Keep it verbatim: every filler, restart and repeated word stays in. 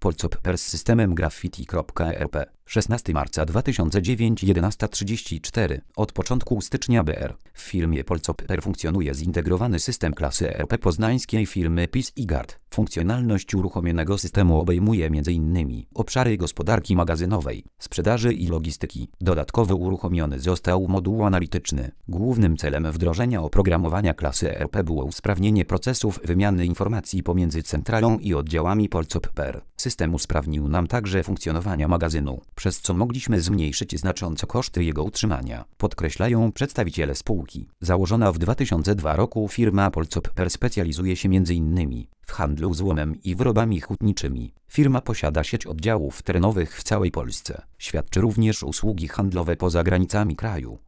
Polcop.pl z systemem Graffiti.erp. szesnastego marca dwa tysiące dziewiątego, jedenasta trzydzieści cztery. Od początku stycznia B R. W firmie Polcop.pl funkcjonuje zintegrowany system klasy E R P poznańskiej firmy P I S i Guard. Funkcjonalność uruchomionego systemu obejmuje m.in. obszary gospodarki magazynowej, sprzedaży i logistyki. Dodatkowo uruchomiony został moduł analityczny. Głównym celem wdrożenia oprogramowania klasy E R P było usprawnienie procesów wymiany informacji pomiędzy centralą i oddziałami Polcop.pl. System usprawnił nam także funkcjonowania magazynu, przez co mogliśmy zmniejszyć znacząco koszty jego utrzymania, podkreślają przedstawiciele spółki. Założona w dwa tysiące drugim roku firma Polcop.pl specjalizuje się m.in. w handlu złomem i wyrobami hutniczymi. Firma posiada sieć oddziałów terenowych w całej Polsce. Świadczy również usługi handlowe poza granicami kraju.